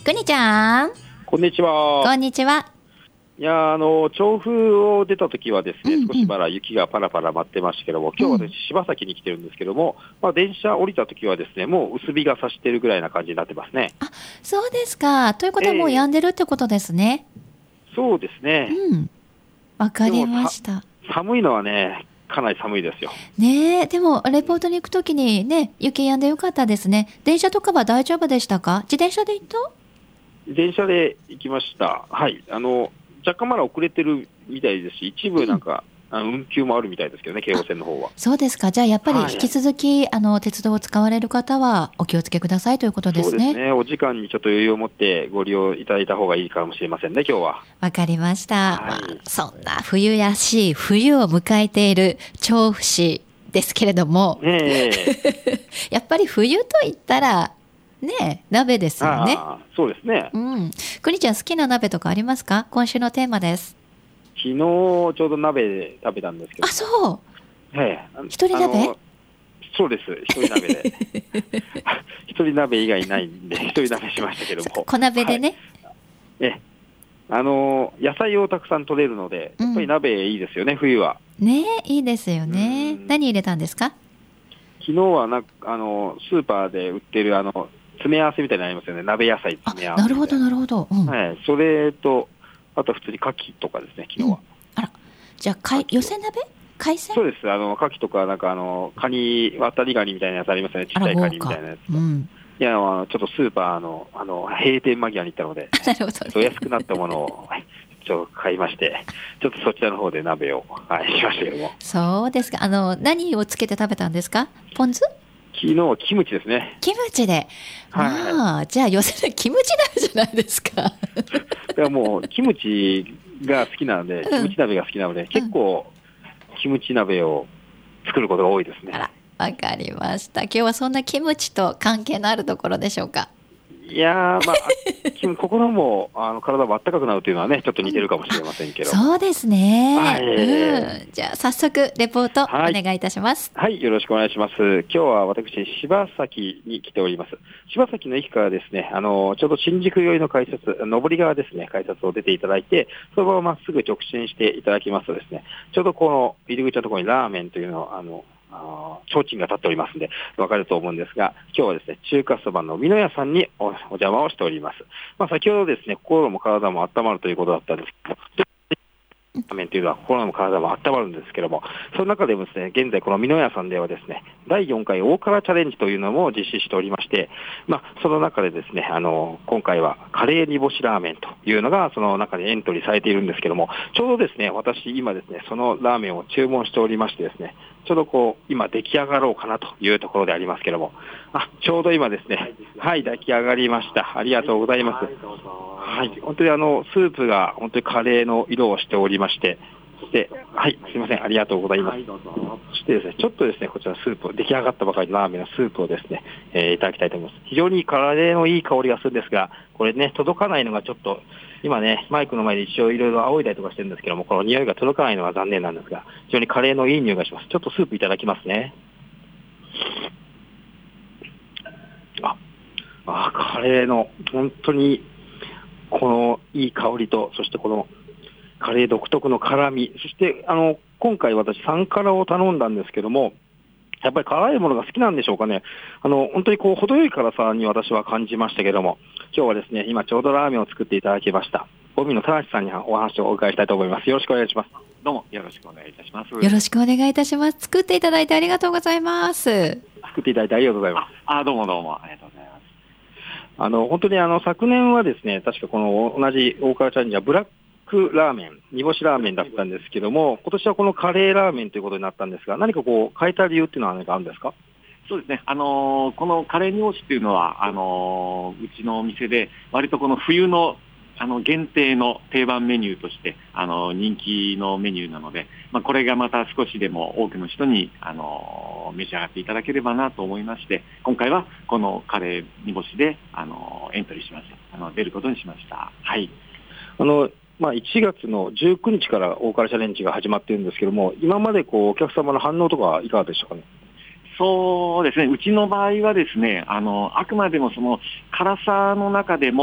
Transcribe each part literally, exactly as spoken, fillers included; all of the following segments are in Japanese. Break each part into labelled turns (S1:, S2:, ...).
S1: くにちゃん、
S2: こんにちは。
S1: こんにちは。
S2: いやあの調布を出たときはですね、
S1: うんうん、
S2: 少しまだ雪がパラパラ舞ってましたけども、今日は私、柴崎に来てるんですけども、まあ、電車降りたときはですね、もう薄日が差してるぐらいな感じになってますね。
S1: あ、そうですか。ということはもう止んでるってことですね。
S2: えー、そうですね。
S1: うん。わかりました。
S2: 寒いのはね、かなり寒いですよ。
S1: ねえ、でもレポートに行くときにね、雪止んでよかったですね。電車とかは大丈夫でしたか？自転車で行った？
S2: 電車で行きました。はい。あの若干まだ遅れてるみたいですし、一部なんか、うん、あの運休もあるみたいですけどね、京王線の方は。
S1: そうですか。じゃあやっぱり引き続き、はい、あの鉄道を使われる方はお気をつけくださいということですね。
S2: そうですね。お時間にちょっと余裕を持ってご利用いただいた方がいいかもしれませんね、今日は。
S1: わかりました。
S2: はい、
S1: まあ、そんな冬らしい冬を迎えている調布市ですけれども、
S2: ね
S1: やっぱり冬と言ったらね、鍋ですよね。
S2: あ、そうですね。
S1: うん。くにちゃん好きな鍋とかありますか？今週のテーマです。
S2: 昨日ちょうど鍋で食べたんですけど。
S1: あ、そう。
S2: ええ、
S1: 一人鍋？
S2: そうです。一人鍋で。一人鍋以外ないんで、一人鍋しましたけども。
S1: 小鍋でね。
S2: はい、ええ。あの、野菜をたくさん取れるので、やっぱり鍋いいですよね、うん、冬は。
S1: ねえ、いいですよね。何入れたんですか？
S2: 昨日はな、あの、スーパーで売ってる、あの、詰め合わせみたいなのありますよね。鍋野菜詰め合わせ。
S1: なるほど、なるほど。うん、
S2: はい。それと、あと普通に牡蠣とかですね、昨日は。うん、
S1: あら、じゃあ、かい寄せ鍋？海鮮？
S2: そうです。あの、牡蠣とか、なんかあの、カニ、渡りガニみたいなやつありますよね。ちっちゃいカニみたいなやつ。うん、いや、あの、ちょっとスーパーの、あの、閉店間際に行ったので、
S1: なるほど、ね、
S2: 安くなったものを、ちょっと買いまして、ちょっとそちらの方で鍋を、はい、しましたけども。
S1: そうですか。あの、何をつけて食べたんですか？ポン酢？
S2: 昨日はキムチですね。
S1: キムチで。はい、まあ、じゃあ、寄せるキムチ鍋じゃないですか。
S2: いや、もう、キムチが好きなので、キムチ鍋が好きなので、うん、結構、キムチ鍋を作ることが多いですね。
S1: あら、わかりました。今日はそんなキムチと関係のあるところでしょうか？
S2: いやー、まあ、心もあの体もあったかくなるというのはね、ちょっと似てるかもしれませんけど。
S1: そうですね。
S2: はい、
S1: うん、じゃあ、早速、レポート、お願いいたします。
S2: はい、はい、よろしくお願いします。今日は私、柴崎に来ております。柴崎の駅からですね、あの、ちょうど新宿寄りの改札、上り側ですね、改札を出ていただいて、そのまままっすぐ直進していただきますとですね、ちょうどこの入り口のところにラーメンというのを、あの、あ提灯が立っておりますので分かると思うんですが、今日はですね、中華そばの美濃屋さんに お, お邪魔をしております。まあ、先ほどですね、心も体も温まるということだったんですけど、ラーメンというのは心も体も温まるんですけども、その中でもですね、現在この美濃屋さんではですね、だいよんかい大辛チャレンジというのも実施しておりまして、まあ、その中でですね、あの、今回はカレー煮干しラーメンというのがその中でエントリーされているんですけども、ちょうどですね、私今ですね、そのラーメンを注文しておりましてですね、ちょうどこう、今出来上がろうかなというところでありますけども、あ、ちょうど今ですね、はい、出来上がりました。ありがとうございます。はい、本当にあの、スープが本当にカレーの色をしておりまして、そして、はい、すいません、ありがとうございます。そしてですね、ちょっとですね、こちらスープ、出来上がったばかりのラーメンのスープをですね、えー、いただきたいと思います。非常にカレーのいい香りがするんですが、これね、届かないのがちょっと、今ね、マイクの前で一応いろいろ仰いだりとかしてるんですけども、この匂いが届かないのが残念なんですが、非常にカレーのいい匂いがします。ちょっとスープいただきますね。あ、あ、カレーの本当にこのいい香りと、そしてこのカレー独特の辛み、そしてあの今回私さん辛を頼んだんですけども、やっぱり辛いものが好きなんでしょうかね。あの本当にこう程よい辛さに私は感じましたけども、今日はですね、今ちょうどラーメンを作っていただきました帯野忠さんにお話をお伺いしたいと思います。よろしくお願いします。
S3: どうもよろしくお願いいたします。
S1: よろしくお願いいたします。作っていただいてありがとうございます。
S2: 作っていただいてありがとうございます。
S3: ああ、どうもどうもありがとうございます。
S2: あの本当にあの昨年はですね、確かこの同じ大辛チャレンジはブラックラーメン、煮干しラーメンだったんですけども、今年はこのカレーラーメンということになったんですが、何かこう変えた理由っていうのは何かあるんですか？
S3: そうですね、あのー、このカレー煮干しっていうのはあのー、うちのお店で割とこの冬のあの限定の定番メニューとしてあの人気のメニューなので、まあ、これがまた少しでも多くの人にあの召し上がっていただければなと思いまして、今回はこのカレー煮干しであのエントリーしました。あの出ることにしました。はい。
S2: あのまあ、いちがつのじゅうくにちから大辛チャレンジが始まっているんですけども、今までこうお客様の反応とかいかがでしたかね？
S3: そうですね、うちの場合はですね、あのあくまでもその辛さの中でも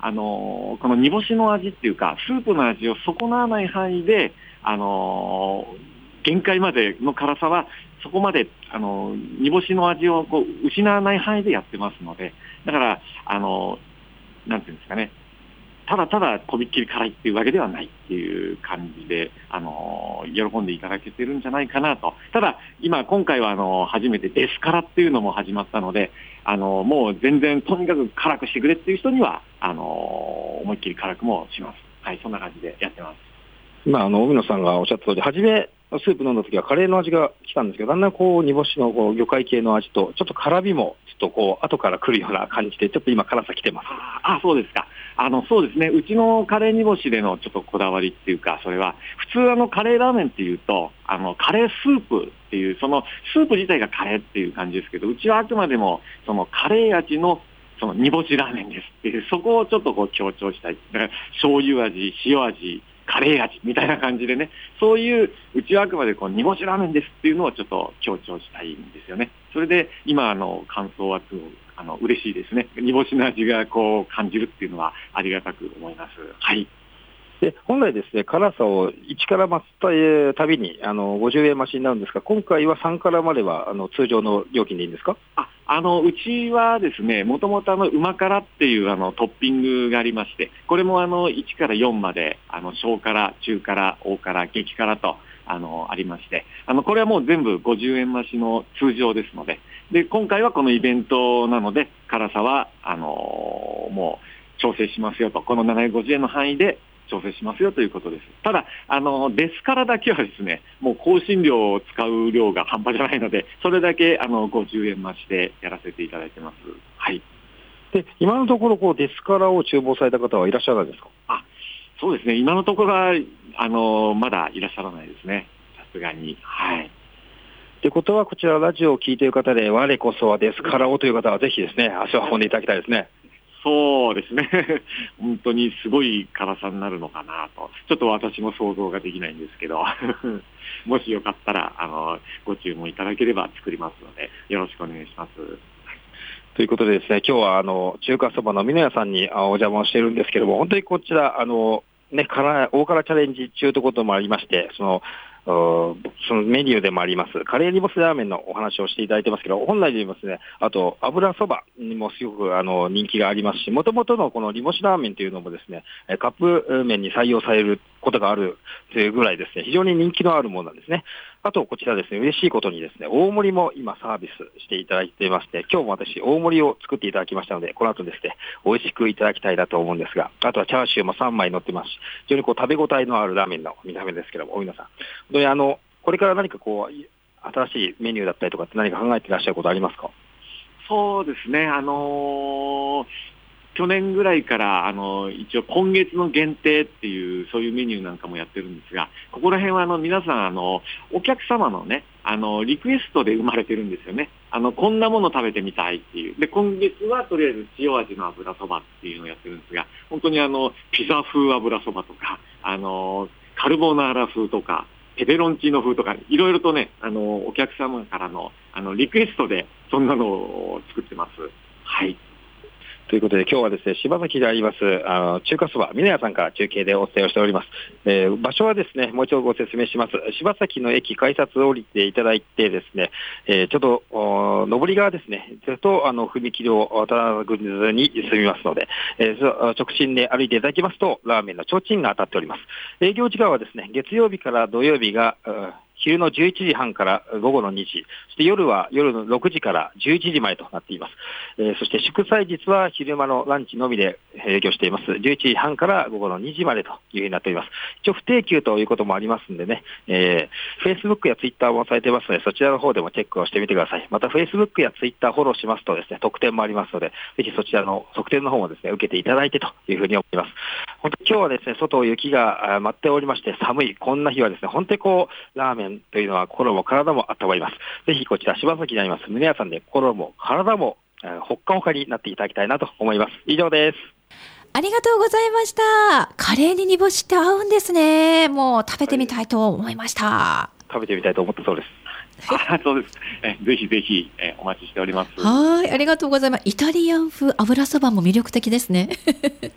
S3: あのこの煮干しの味っていうか、スープの味を損なわない範囲で、あの限界までの辛さは、そこまで、あの煮干しの味をこう失わない範囲でやってますので、だから、あのなんていうんですかね、ただただとびっきり辛いっていうわけではないっていう感じで、あの喜んでいただけてるんじゃないかなと。ただ、今、今回はあの初めてデス辛っていうのも始まったので、あのもう全然とにかく辛くしてくれっていう人には、あの思いっきり辛くもします。はい、そんな感じでやってます。
S2: 今、あの海野さんがおっしゃった通り、初めスープ飲んだ時はカレーの味が来たんですけど、だんだんこう煮干しのこう魚介系の味とちょっと辛みもちょっとこう後から来るような感じで、ちょっと今辛さ来てます。
S3: ああ、そうですか。あのそうですね、うちのカレー煮干しでのちょっとこだわりっていうか、それは普通あのカレーラーメンっていうと、あのカレースープっていう、そのスープ自体がカレーっていう感じですけど、うちはあくまでもそのカレー味のその煮干しラーメンですっていう、そこをちょっとこう強調したい。だから醤油味、塩味、カレー味みたいな感じでね、そういううちはあくまでこう煮干しラーメンですっていうのをちょっと強調したいんですよね。それで今あの感想はすごくあの嬉しいですね。煮干しの味がこう感じるっていうのはありがたく思います。はい。
S2: で本来ですね、辛さをいちから増すたびにあのごじゅうえん増しになるんですが、今回はさんからまではあの通常の料金でいいんですか？
S3: ああのうちはですね、もともとうま辛っていうあのトッピングがありまして、これもあのいちからよんまであの小辛、中辛、大辛、激辛とあのありまして、あのこれはもう全部ごじゅうえん増しの通常ですので、で今回はこのイベントなので辛さはあのもう調整しますよと、このななひゃくごじゅうえんの範囲で調整しますよということです。ただ、あのデス辛だけはですね、もう香辛料を使う量が半端じゃないので、それだけあのごじゅうえん増しでやらせていただいてます。はい。
S2: で今のところこうデス辛を注文された方はいらっしゃらないですか？
S3: あ、そうですね。今のところはあのまだいらっしゃらないですね。さすがに。はい。
S2: ということは、こちらラジオを聞いている方で、我こそはデス辛をという方はぜひですね、足を運んでいただきたいですね。
S3: そうですね。本当にすごい辛さになるのかなと。ちょっと私も想像ができないんですけど、もしよかったら、あの、ご注文いただければ作りますので、よろしくお願いします。
S2: ということでですね、今日はあの、中華そばの美濃屋さんにお邪魔をしているんですけども、本当にこちら、あの、ね、辛い、大辛チャレンジ中ということもありまして、その、そのメニューでもありますカレー煮干しラーメンのお話をしていただいてますけど、本来で言いますね、あと油そばにもすごくあの人気がありますし、もともとのこの煮干しラーメンというのもですね、カップ麺に採用されることがあるというぐらいですね、非常に人気のあるものなんですね。あとこちらですね、嬉しいことにですね、大盛りも今サービスしていただいていまして、今日も私大盛りを作っていただきましたので、この後ですね、美味しくいただきたいなと思うんですが、あとはチャーシューもさんまい乗ってますし、非常にこう食べ応えのあるラーメンの見た目ですけども、大皆さん、本当にあのこれから何かこう新しいメニューだったりとかって何か考えていらっしゃることありますか？
S3: そうですね、あのー、去年ぐらいから、あのー、一応今月の限定っていうそういうメニューなんかもやってるんですが、ここら辺はあの皆さん、あのお客様のね、あのリクエストで生まれてるんですよね。あのこんなもの食べてみたいっていう。で、今月はとりあえず塩味の油そばっていうのをやってるんですが、本当にあのピザ風油そばとか、あのカルボナーラ風とか、ペペロンチーノ風とか、いろいろとね、あのお客様からのあのリクエストでそんなのを作ってます。はい。
S2: ということで今日はですね、柴崎でありますあの中華そば美濃屋さんから中継でお伝えをしております。えー、場所はですね、もう一度ご説明します。柴崎の駅改札を降りていただいてですね、えー、ちょっと上り側ですね、ずっとあの踏切を渡らずに進みますので、えー、直進で歩いていただきますとラーメンの提灯が当たっております。営業時間はですね、月曜日から土曜日が昼のじゅういちじはんから午後のにじ、そして夜は夜のろくじからじゅういちじまでとなっています。えー、そして祝祭日は昼間のランチのみで営業しています。じゅういちじはんから午後のにじまでというふうになっております。一応不定休ということもありますんでね、えー、Facebook や Twitter もされてますので、そちらの方でもチェックをしてみてください。また Facebook や Twitter フォローしますとですね、特典もありますので、ぜひそちらの特典の方もですね、受けていただいてというふうに思います。本当に今日はですね、外雪が舞っておりまして寒い、こんな日はですね、本当にこう、ラーメンというのは心も体も温まります。ぜひこちら柴崎にあります美濃屋さんで心も体もほっかほかになっていただきたいなと思います。以上です。
S1: ありがとうございました。カレーに煮干しって合うんですね。もう食べてみたいと思いました。
S2: はい、食べてみたいと思ったそうです。
S3: あ、そうです。えぜひぜひえお待ちしております。
S1: はい、ありがとうございます。イタリアン風油そばも魅力的ですね。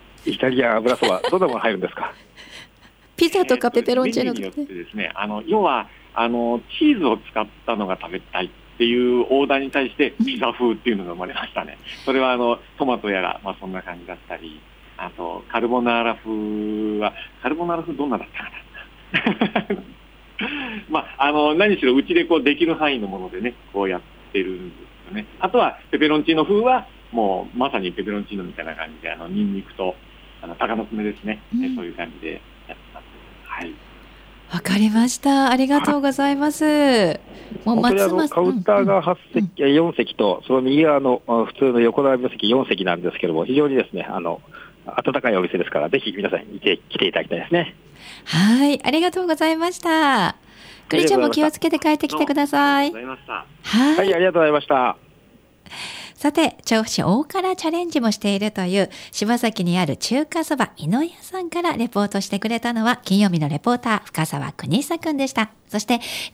S2: キャビア油そば、どんなもの入るんですか？
S1: ピザとかペペロンチーノとか、
S3: メニューによってですね、あの要はあのチーズを使ったのが食べたいっていうオーダーに対してピザ風っていうのが生まれましたね。それはあのトマトやら、まあ、そんな感じだったり、あとカルボナーラ風はカルボナーラ風どんなだったかなまあ、あの何しろうちでこうできる範囲のものでねこうやってるんですよね。あとはペペロンチーノ風はもうまさにペペロンチーノみたいな感じで、あのニンニクとあの鷹の爪ですね、うん、そういう感じでやってます。はい、
S1: わかりました。ありがとうございます。
S2: もう松本カウンターがはち席、うん、よん席と、その右側の普通の横並びの席よん席なんですけども、非常にですね、あの温かいお店ですから、ぜひ皆さんに来ていただきたいですね。
S1: はい、ありがとうございました。クリちゃんも気をつけて帰ってきてください。
S3: ありがとうございました。
S2: はい、ありがとうございました。
S1: さて、調布市大辛チャレンジもしているという柴崎にある中華そば美濃屋さんからレポートしてくれたのは金曜日のレポーター深澤邦久くんでした。そして